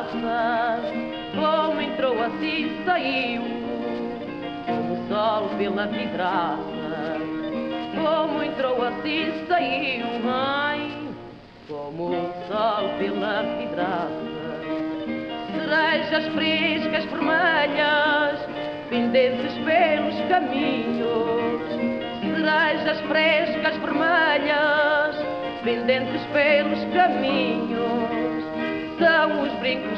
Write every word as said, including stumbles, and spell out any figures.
vidraça, como entrou assim saiu, como o sol pela vidraça, como entrou assim saiu, ai, como o sol pela vidraça. Cerejas frescas vermelhas, pendentes pelos caminhos, cerejas frescas vermelhas, pendentes pelos caminhos, são os brincos